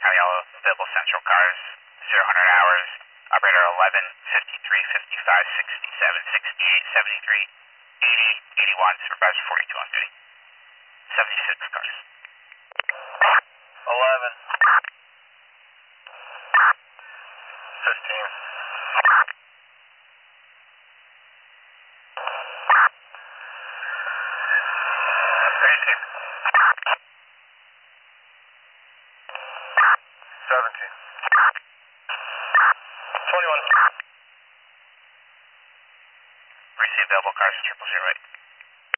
Yellow, available Central cars, 0 hours, operator 11, 53, 55, 67, 68, 73, 80, 81, supervisor 42 on duty. 76 cars. 11. 15. 18. 17. 21. Receive available cars, 008.